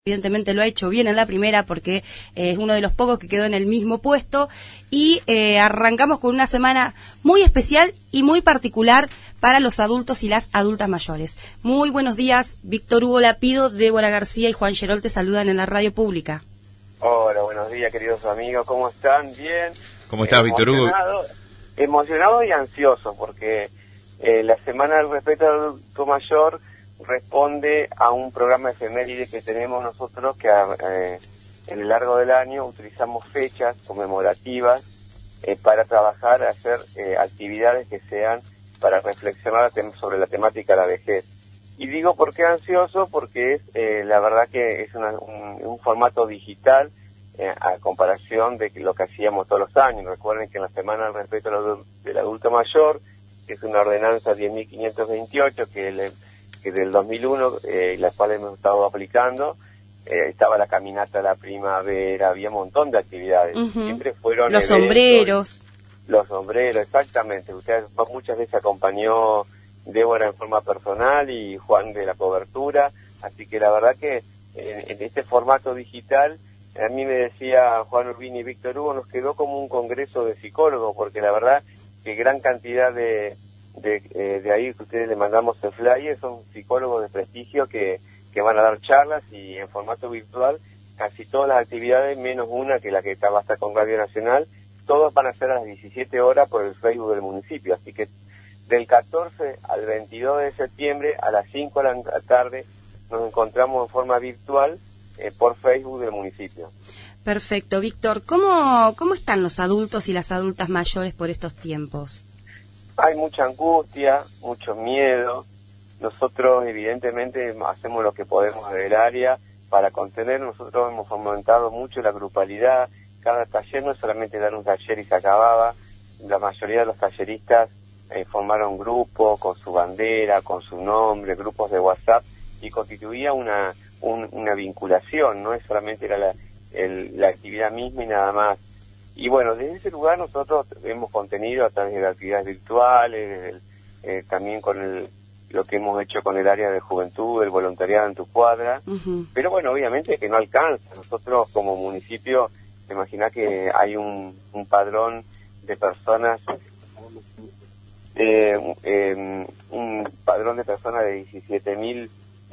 Evidentemente lo ha hecho bien en la primera porque es uno de los pocos que quedó en el mismo puesto y arrancamos con una semana muy especial y muy particular para los adultos y las adultas mayores. Muy buenos días, Víctor Hugo Lapido, Débora García y Juan Gerol te saludan en la radio pública. Hola, buenos días queridos amigos, ¿cómo están? Bien. ¿Cómo estás, Víctor Hugo? Emocionado y ansioso porque la Semana del Respeto al Adulto Mayor responde a un programa efeméride que tenemos nosotros que en el largo del año utilizamos fechas conmemorativas para trabajar, hacer actividades que sean para reflexionar sobre la temática de la vejez. Y digo por qué ansioso, porque es la verdad que es un formato digital a comparación de lo que hacíamos todos los años. Recuerden que en la Semana del Respeto del Adulto Mayor, que es una ordenanza 10.528 que del 2001, la cual hemos estado aplicando, estaba la caminata de la primavera, había un montón de actividades. Siempre fueron los eventos, sombreros. Los sombreros, exactamente. Usted muchas veces acompañó Débora en forma personal y Juan de la cobertura, así que la verdad que en este formato digital, a mí me decía Juan Urbini y Víctor Hugo, nos quedó como un congreso de psicólogos, porque la verdad que gran cantidad de ahí que ustedes le mandamos el flyer son psicólogos de prestigio que van a dar charlas, y en formato virtual casi todas las actividades, menos una que la que va a estar con Radio Nacional, todos van a ser a las 17 horas por el Facebook del municipio, así que del 14 al 22 de septiembre a las 5 de la tarde nos encontramos en forma virtual por Facebook del municipio. Perfecto, Víctor. ¿Cómo están los adultos y las adultas mayores por estos tiempos? Hay mucha angustia, mucho miedo. Nosotros evidentemente hacemos lo que podemos en el área para contener. Nosotros hemos fomentado mucho la grupalidad. Cada taller no es solamente dar un taller y se acababa. La mayoría de los talleristas formaron grupos con su bandera, con su nombre, grupos de WhatsApp, y constituía una vinculación, no es solamente era la actividad misma y nada más. Y bueno, desde ese lugar nosotros hemos contenido a través de actividades virtuales, también con lo que hemos hecho con el área de juventud, el voluntariado en tu cuadra, pero bueno, obviamente que no alcanza. Nosotros como municipio, imagina que hay un padrón de personas, un padrón de personas de 17.000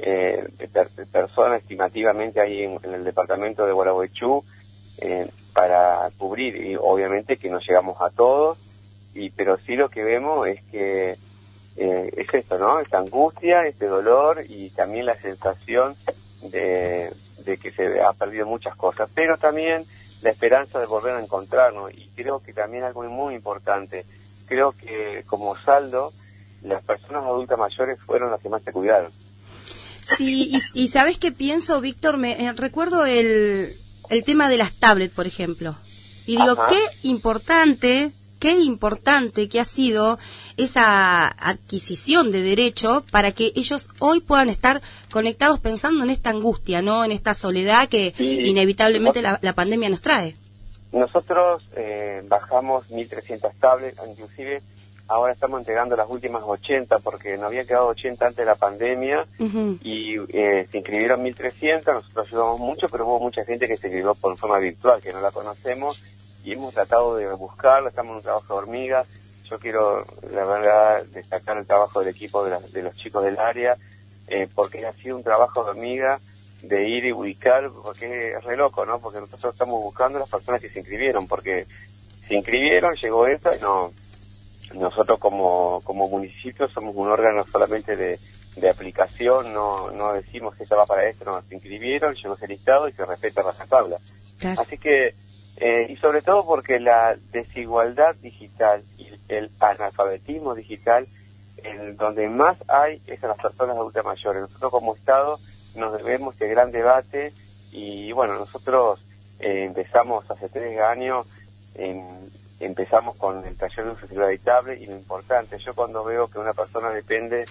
personas estimativamente ahí en el departamento de Gualeguaychú, para cubrir, y obviamente que no llegamos a todos, pero sí lo que vemos es que es esto, ¿no? Esta angustia, este dolor y también la sensación de que se ha perdido muchas cosas, pero también la esperanza de volver a encontrarnos. Y creo que también algo muy importante, creo que como saldo las personas adultas mayores fueron las que más se cuidaron. Sí, y ¿sabes qué pienso, Víctor? Recuerdo el tema de las tablets, por ejemplo, y digo, qué importante que ha sido esa adquisición de derecho para que ellos hoy puedan estar conectados pensando en esta angustia, ¿no? En esta soledad que inevitablemente la pandemia nos trae. Nosotros bajamos 1.300 tablets, inclusive ahora estamos entregando las últimas 80 porque nos había quedado 80 antes de la pandemia, y se inscribieron 1.300, nosotros ayudamos mucho, pero hubo mucha gente que se inscribió por forma virtual, que no la conocemos, y hemos tratado de buscarla. Estamos en un trabajo de hormiga. Yo quiero, la verdad, destacar el trabajo del equipo de los chicos del área, porque ha sido un trabajo de hormiga, de ir y ubicar, porque es re loco, ¿no? Porque nosotros estamos buscando las personas que se inscribieron, porque se inscribieron, llegó esta, y no. Nosotros como municipio somos un órgano solamente de aplicación, no decimos que esta va para esto, no, se inscribieron, llegó ese listado y se respeta rajatabla. Claro. Así que, y sobre todo porque la desigualdad digital y el analfabetismo digital, donde más hay es a las personas adultas mayores. Nosotros como Estado nos debemos este gran debate, y bueno, nosotros empezamos hace 3 años empezamos con el taller de uso celular y tablet, y lo importante, yo cuando veo que una persona depende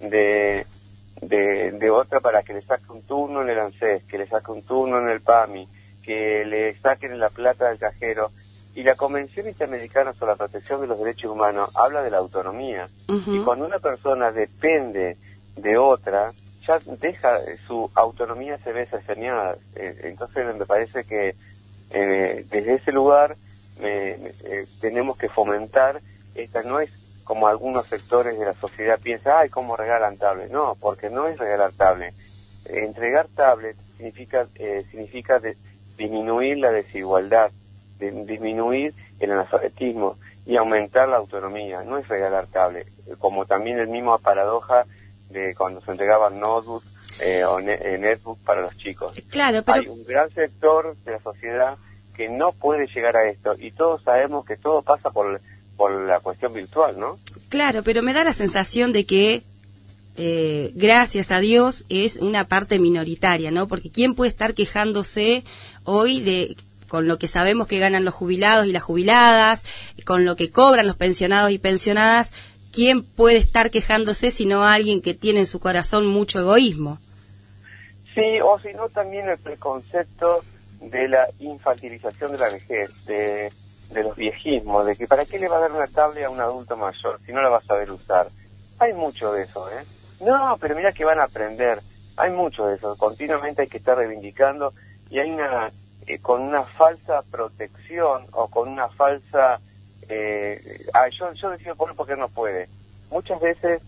de otra para que le saque un turno en el ANSES, que le saque un turno en el PAMI, que le saquen la plata del cajero, y la Convención Interamericana sobre la Protección de los Derechos Humanos habla de la autonomía, y cuando una persona depende de otra, ya deja, su autonomía se ve cercenada. Entonces me parece que desde ese lugar tenemos que fomentar, esta no es como algunos sectores de la sociedad piensan, ay, ¿cómo regalan tablet? No, porque no es regalar tablet. Entregar tablet significa disminuir la desigualdad, disminuir el analfabetismo y aumentar la autonomía. No es regalar tablet, como también el mismo paradoja de cuando se entregaban notebooks o netbooks para los chicos. Claro, pero hay un gran sector de la sociedad que no puede llegar a esto, y todos sabemos que todo pasa por la cuestión virtual, ¿no? Claro, pero me da la sensación de que gracias a Dios es una parte minoritaria, ¿no? Porque ¿quién puede estar quejándose hoy con lo que sabemos que ganan los jubilados y las jubiladas, con lo que cobran los pensionados y pensionadas? ¿Quién puede estar quejándose sino alguien que tiene en su corazón mucho egoísmo? Sí, o si no también el preconcepto de la infantilización de la vejez, de los viejismos, de que ¿para qué le va a dar una tablet a un adulto mayor si no la va a saber usar? Hay mucho de eso, ¿eh? No, pero mira que van a aprender. Hay mucho de eso. Continuamente hay que estar reivindicando, y hay con una falsa protección o con una falsa... yo decido por él porque no puede. Muchas veces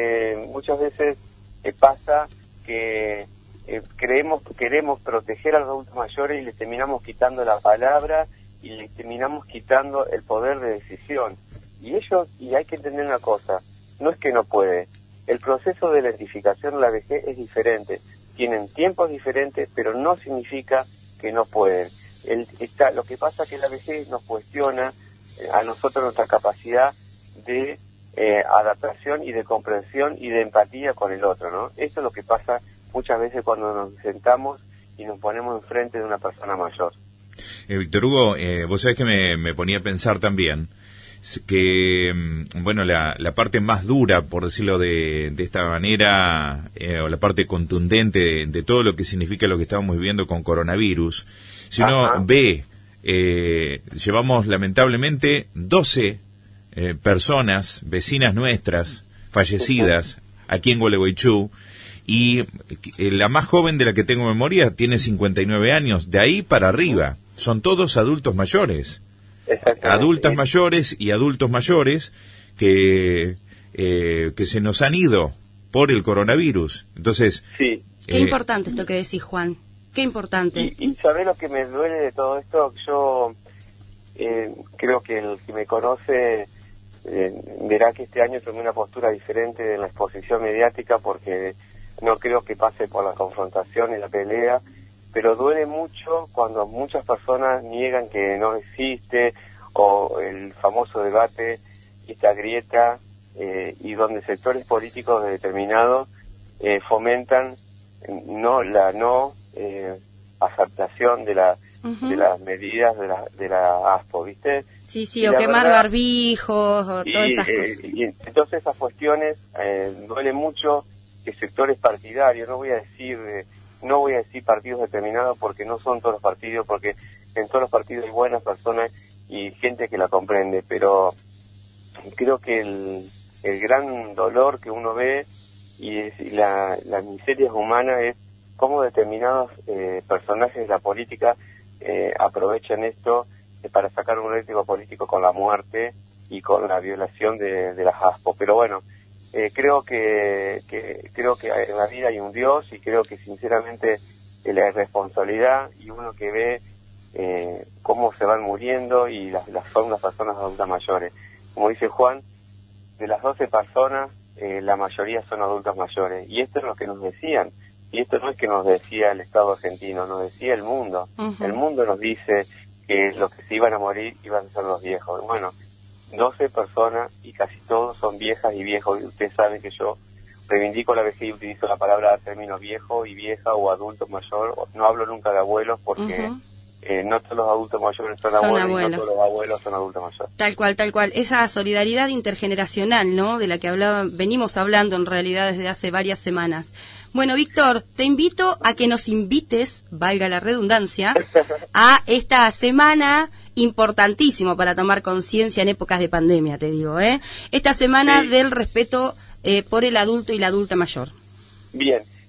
pasa que queremos proteger a los adultos mayores y les terminamos quitando la palabra y les terminamos quitando el poder de decisión. Y hay que entender una cosa, no es que no puede. El proceso de la identificación de la vejez es diferente. Tienen tiempos diferentes, pero no significa que no pueden. Lo que pasa es que la vejez nos cuestiona a nosotros nuestra capacidad de adaptación y de comprensión y de empatía con el otro, ¿no? Esto es lo que pasa muchas veces cuando nos sentamos y nos ponemos enfrente de una persona mayor. Víctor Hugo, vos sabés que me ponía a pensar también que, bueno, la parte más dura, por decirlo de esta manera, o la parte contundente de todo lo que significa lo que estamos viviendo con coronavirus, si uno ve, llevamos lamentablemente 12 personas, vecinas nuestras, fallecidas aquí en Gualeguaychú, y la más joven de la que tengo memoria tiene 59 años, de ahí para arriba, son todos adultos mayores. Adultas mayores y adultos mayores que se nos han ido por el coronavirus. Entonces, sí. Qué importante esto que decís, Juan. Qué importante. Y ¿sabés lo que me duele de todo esto? Yo creo que el que me conoce verá que este año tomé una postura diferente en la exposición mediática, porque no creo que pase por la confrontación y la pelea, pero duele mucho cuando muchas personas niegan que no existe, o el famoso debate, esta grieta, y donde sectores políticos determinados fomentan la aceptación de las medidas de la ASPO, ¿viste? Sí, o quemar barbijos, o todas esas cosas. Y entonces esas cuestiones duele mucho que sectores partidarios, no voy a decir partidos determinados, porque no son todos los partidos, porque en todos los partidos hay buenas personas y gente que la comprende, pero creo que el gran dolor que uno ve y las miserias humanas es cómo determinados personajes de la política aprovechan esto para sacar un rédito político con la muerte y con la violación de las ASPO. Pero bueno, creo que en la vida hay un Dios, y creo que sinceramente la responsabilidad, y uno que ve cómo se van muriendo, y son las personas adultas mayores. Como dice Juan, de las 12 personas, la mayoría son adultos mayores. Y esto es lo que nos decían. Y esto no es que nos decía el Estado argentino, nos decía el mundo. Uh-huh. El mundo nos dice que los que se iban a morir iban a ser los viejos. Bueno, 12 personas y casi todos son viejas y viejos. Y ustedes saben que yo reivindico la vejez y utilizo la palabra términos viejo y vieja o adulto mayor. No hablo nunca de abuelos, porque no todos los adultos mayores son abuelos. Y no todos los abuelos son adultos mayores. Tal cual. Esa solidaridad intergeneracional, ¿no?, de la que venimos hablando en realidad desde hace varias semanas. Bueno, Víctor, te invito a que nos invites, valga la redundancia, a esta semana importantísimo para tomar conciencia en épocas de pandemia, te digo, Esta semana del respeto por el adulto y la adulta mayor. Bien,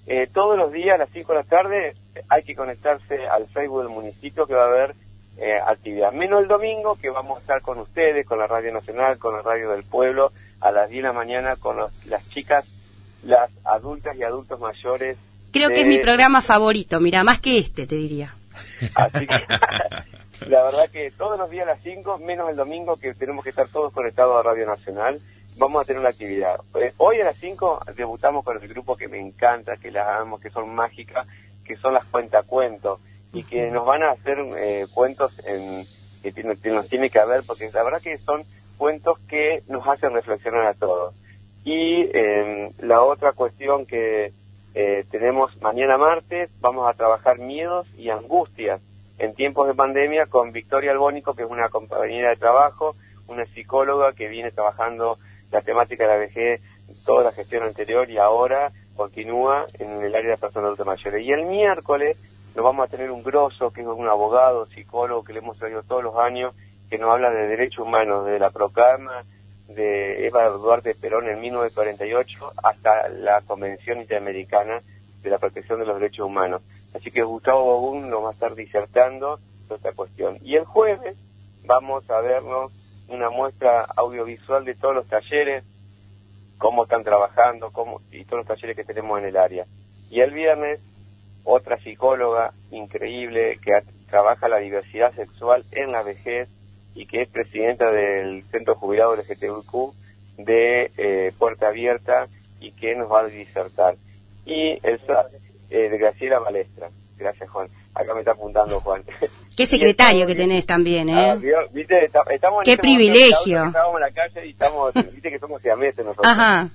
Todos los días a las 5 de la tarde hay que conectarse al Facebook del municipio, que va a haber actividad. Menos el domingo, que vamos a estar con ustedes, con la Radio Nacional, con la Radio del Pueblo, a las 10 de la mañana con las chicas, las adultas y adultos mayores. Creo que es mi programa favorito, mira, más que te diría. Así que la verdad que todos los días a las 5, menos el domingo, que tenemos que estar todos conectados a Radio Nacional, vamos a tener una actividad. Hoy a las 5 debutamos con el grupo que me encanta, que las amo, que son mágicas, que son las cuentacuentos, y que nos van a hacer cuentos que nos tiene que ver, porque la verdad que son cuentos que nos hacen reflexionar a todos. Y la otra cuestión que tenemos mañana martes, vamos a trabajar miedos y angustias en tiempos de pandemia con Victoria Albónico, que es una compañera de trabajo, una psicóloga que viene trabajando la temática de la vejez, toda la gestión anterior, y ahora continúa en el área de personas adultas mayores. Y el miércoles nos vamos a tener un grosso, que es un abogado, psicólogo, que le hemos traído todos los años, que nos habla de derechos humanos, de la proclama de Eva Duarte Perón en 1948 hasta la Convención Interamericana de la Protección de los Derechos Humanos. Así que Gustavo Bogún nos va a estar disertando sobre esta cuestión. Y el jueves vamos a vernos una muestra audiovisual de todos los talleres, cómo están trabajando, y todos los talleres que tenemos en el área. Y el viernes, otra psicóloga increíble que trabaja la diversidad sexual en la vejez y que es presidenta del Centro Jubilado LGTBQ de Puerta Abierta, y que nos va a disertar. Y de Graciela Balestra. Gracias, Juan. Acá me está apuntando Juan. Qué secretario que tenés también, ¿eh? ¿Viste? Estamos Qué privilegio. Estábamos en la calle y viste que somos siameses nosotros. Ajá.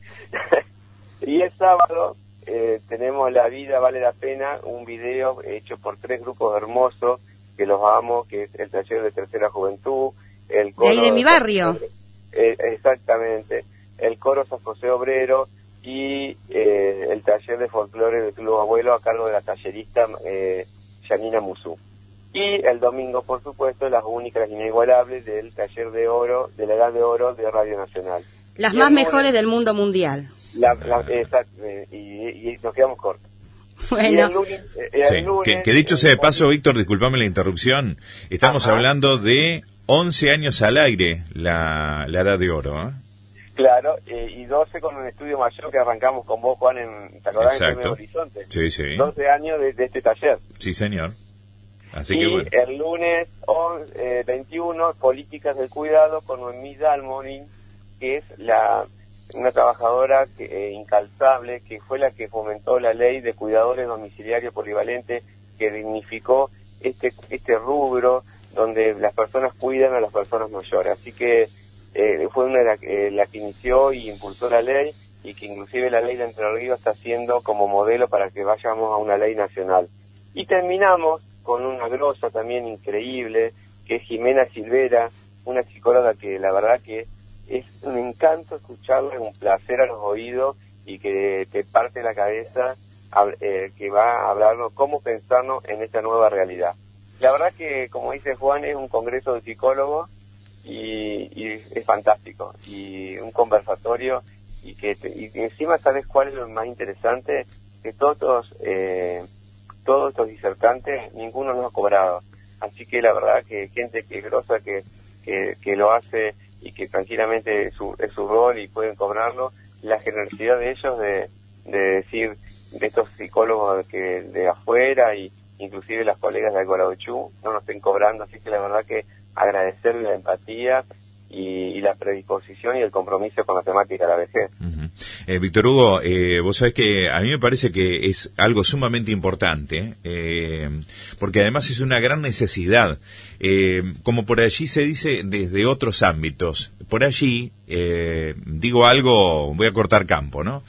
Y el sábado tenemos La Vida Vale la Pena, un video hecho por 3 grupos hermosos, que los amo, que es el taller de Tercera Juventud, el coro... De ahí de mi barrio. Exactamente. El coro San José Obrero, y el taller de folclore de Club Abuelo a cargo de la tallerista Yanina Musú. Y el domingo, por supuesto, las únicas inigualables del taller de oro, de la Edad de Oro de Radio Nacional. Las más mejores del mundo mundial. Y nos quedamos cortos. Bueno. Sí, que dicho sea de paso, Víctor, discúlpame la interrupción, estamos hablando de 11 años al aire la Edad de Oro, ¿eh? Claro, y 12 con un estudio mayor que arrancamos con vos, Juan, ¿te acordás? En Nuevo Horizonte. Sí, sí. 12 años de este taller. Sí, señor. Así y que bueno. El lunes 21, Políticas del Cuidado, con Noemí Dalmorin, que es una trabajadora incalzable, que fue la que fomentó la ley de cuidadores domiciliarios polivalentes, que dignificó este rubro donde las personas cuidan a las personas mayores. Así que fue una de la que inició y impulsó la ley, y que inclusive la ley de Entre Ríos está siendo como modelo para que vayamos a una ley nacional. Y terminamos con una grosa también increíble, que es Jimena Silvera, una psicóloga que la verdad que es un encanto escucharla, un placer a los oídos, y que te parte la cabeza, que va a hablarnos cómo pensarnos en esta nueva realidad. La verdad que, como dice Juan, es un congreso de psicólogos, y es fantástico, y un conversatorio, y encima, ¿sabes cuál es lo más interesante? Que todos estos disertantes, ninguno nos ha cobrado. Así que la verdad que gente que es grosa, que lo hace, y que tranquilamente es su rol y pueden cobrarlo, la generosidad de ellos de decir, de estos psicólogos que de afuera, y inclusive las colegas de Algorabuchú, no nos estén cobrando. Así que la verdad que agradecerle la empatía y la predisposición y el compromiso con la temática de la vejez. Víctor Hugo, vos sabés que a mí me parece que es algo sumamente importante, porque además es una gran necesidad, como por allí se dice desde otros ámbitos. Por allí, digo algo, voy a cortar campo, ¿no?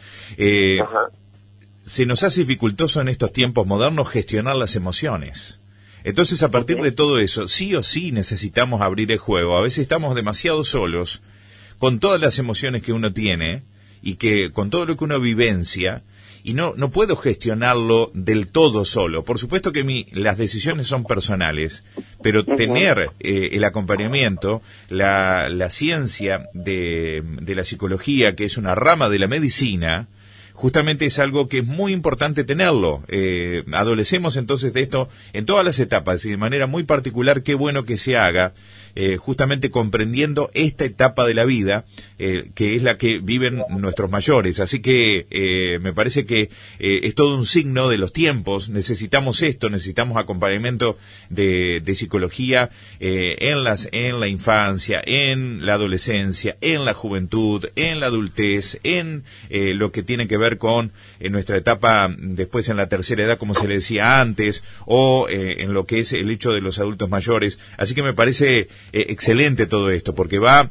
Se nos hace dificultoso en estos tiempos modernos gestionar las emociones. Entonces, a partir de todo eso, sí o sí necesitamos abrir el juego. A veces estamos demasiado solos con todas las emociones que uno tiene y que con todo lo que uno vivencia, y no puedo gestionarlo del todo solo. Por supuesto que las decisiones son personales, pero tener el acompañamiento, la ciencia de la psicología, que es una rama de la medicina, justamente es algo que es muy importante tenerlo. Adolecemos entonces de esto en todas las etapas y de manera muy particular, qué bueno que se haga, justamente comprendiendo esta etapa de la vida, que es la que viven nuestros mayores. Así que me parece que es todo un signo de los tiempos. Necesitamos esto, necesitamos acompañamiento de psicología en la infancia, en la adolescencia, en la juventud, en la adultez, en lo que tiene que ver con nuestra etapa después en la tercera edad, como se le decía antes, o en lo que es el hecho de los adultos mayores. Así que me parece excelente todo esto, porque va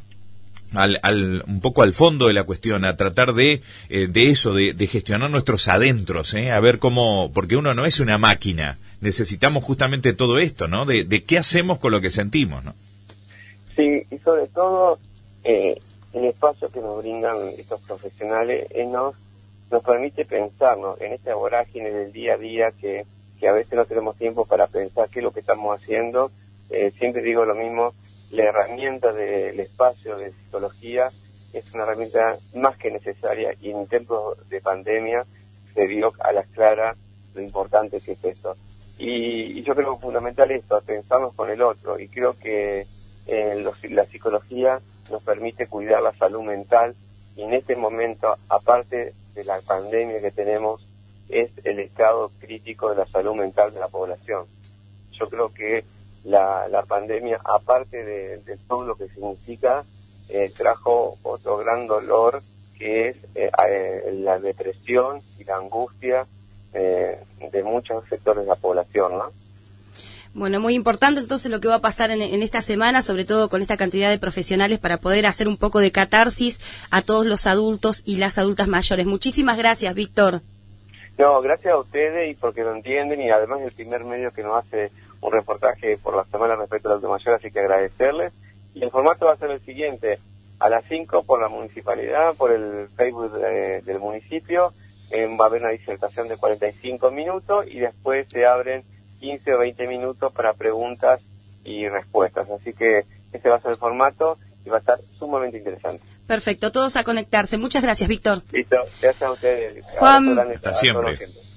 un poco al fondo de la cuestión, a tratar de eso, de gestionar nuestros adentros, a ver cómo, porque uno no es una máquina, necesitamos justamente todo esto, ¿no? De qué hacemos con lo que sentimos, ¿no? Sí, y sobre todo el espacio que nos brindan estos profesionales nos permite pensarnos en esta vorágine del día a día que a veces no tenemos tiempo para pensar qué es lo que estamos haciendo. Siempre digo lo mismo, la herramienta del espacio de psicología es una herramienta más que necesaria, y en tiempos de pandemia se vio a las claras lo importante que es esto. Y yo creo que es fundamental esto, pensarnos con el otro, y creo que la psicología nos permite cuidar la salud mental, y en este momento, aparte de la pandemia que tenemos, es el estado crítico de la salud mental de la población. Yo creo que la pandemia, aparte de todo lo que significa, trajo otro gran dolor, que es la depresión y la angustia de muchos sectores de la población, ¿no? Bueno, muy importante entonces lo que va a pasar en esta semana, sobre todo con esta cantidad de profesionales, para poder hacer un poco de catarsis a todos los adultos y las adultas mayores. Muchísimas gracias, Víctor. No, gracias a ustedes, y porque lo entienden, y además es el primer medio que nos hace un reportaje por la semana respecto al adulto mayor, así que agradecerles. Y el formato va a ser el siguiente: a las 5 por la municipalidad, por el Facebook del municipio, va a haber una disertación de 45 minutos, y después se abren 15 o 20 minutos para preguntas y respuestas. Así que ese va a ser el formato y va a estar sumamente interesante. Perfecto, todos a conectarse. Muchas gracias, Víctor. Listo, gracias a ustedes. Juan, hasta siempre.